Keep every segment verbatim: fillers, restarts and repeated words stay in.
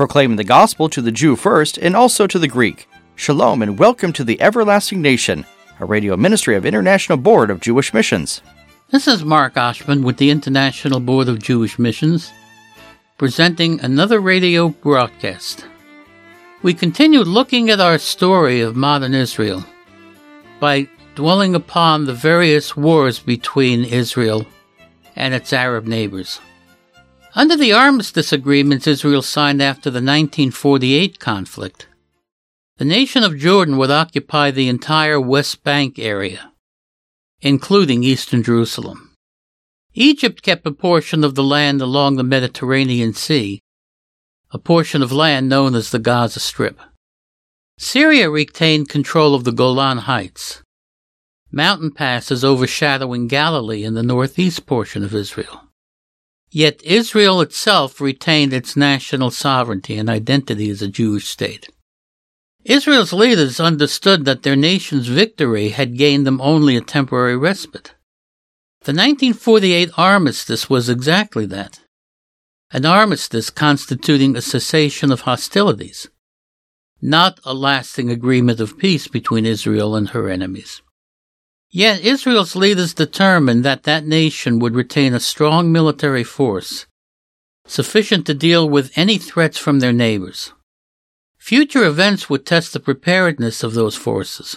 proclaiming the gospel to the Jew first and also to the Greek. Shalom and welcome to the Everlasting Nation, a radio ministry of International Board of Jewish Missions. This is Mark Oshman with the International Board of Jewish Missions, presenting another radio broadcast. We continued looking at our story of modern Israel by dwelling upon the various wars between Israel and its Arab neighbors. Under the armistice agreements Israel signed after the nineteen forty-eight conflict, the nation of Jordan would occupy the entire West Bank area, including eastern Jerusalem. Egypt kept a portion of the land along the Mediterranean Sea, a portion of land known as the Gaza Strip. Syria retained control of the Golan Heights, mountain passes overshadowing Galilee in the northeast portion of Israel. Yet Israel itself retained its national sovereignty and identity as a Jewish state. Israel's leaders understood that their nation's victory had gained them only a temporary respite. The nineteen forty-eight armistice was exactly that, an armistice constituting a cessation of hostilities, not a lasting agreement of peace between Israel and her enemies. Yet Israel's leaders determined that that nation would retain a strong military force, sufficient to deal with any threats from their neighbors. Future events would test the preparedness of those forces,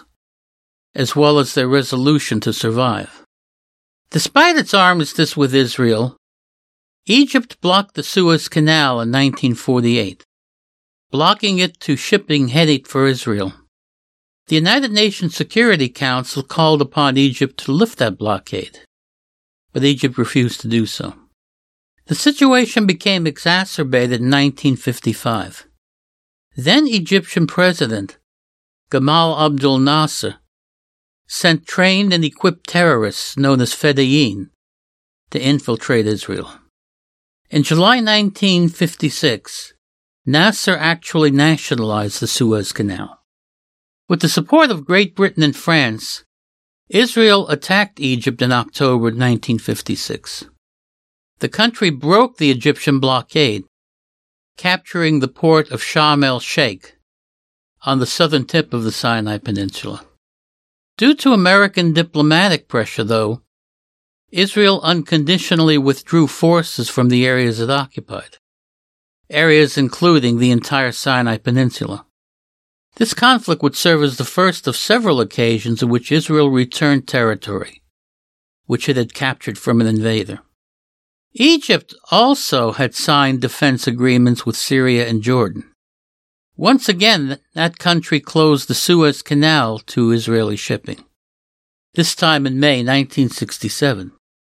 as well as their resolution to survive. Despite its armistice with Israel, Egypt blocked the Suez Canal in nineteen forty-eight, blocking it to shipping headed for Israel. The United Nations Security Council called upon Egypt to lift that blockade, but Egypt refused to do so. The situation became exacerbated in nineteen fifty-five. Then Egyptian President Gamal Abdel Nasser sent trained and equipped terrorists known as Fedayeen to infiltrate Israel. In July nineteen fifty-six, Nasser actually nationalized the Suez Canal. With the support of Great Britain and France, Israel attacked Egypt in October nineteen fifty-six. The country broke the Egyptian blockade, capturing the port of Sharm el-Sheikh on the southern tip of the Sinai Peninsula. Due to American diplomatic pressure, though, Israel unconditionally withdrew forces from the areas it occupied, areas including the entire Sinai Peninsula. This conflict would serve as the first of several occasions in which Israel returned territory, which it had captured from an invader. Egypt also had signed defense agreements with Syria and Jordan. Once again, that country closed the Suez Canal to Israeli shipping, this time in May nineteen sixty-seven.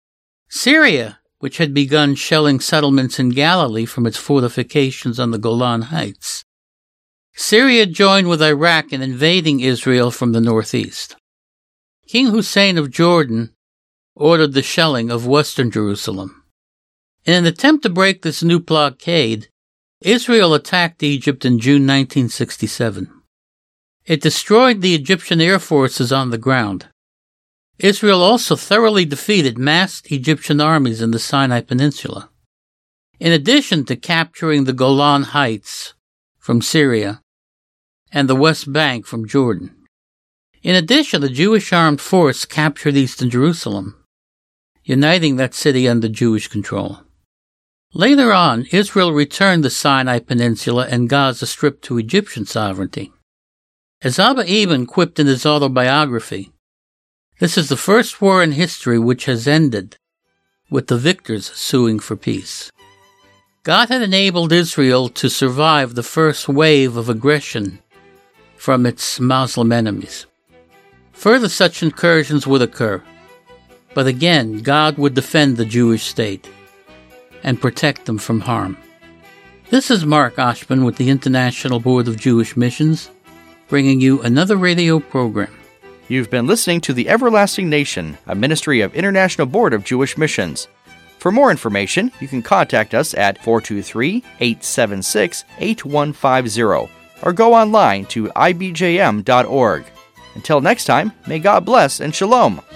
Syria, which had begun shelling settlements in Galilee from its fortifications on the Golan Heights, Syria joined with Iraq in invading Israel from the northeast. King Hussein of Jordan ordered the shelling of western Jerusalem. In an attempt to break this new blockade, Israel attacked Egypt in June nineteen sixty-seven. It destroyed the Egyptian air forces on the ground. Israel also thoroughly defeated massed Egyptian armies in the Sinai Peninsula. In addition to capturing the Golan Heights from Syria and the West Bank from Jordan. In addition, the Jewish armed force captured eastern Jerusalem, uniting that city under Jewish control. Later on, Israel returned the Sinai Peninsula and Gaza Strip to Egyptian sovereignty. As Abba Eban quipped in his autobiography, this is the first war in history which has ended with the victors suing for peace. God had enabled Israel to survive the first wave of aggression from its Muslim enemies. Further such incursions would occur, but again God would defend the Jewish state and protect them from harm. This is Mark Oshman with the International Board of Jewish Missions, bringing you another radio program. You've been listening to The Everlasting Nation, a ministry of International Board of Jewish Missions. For more information, you can contact us at four two three, eight seven six, eight one five zero or go online to I B J M dot org. Until next time, may God bless and shalom.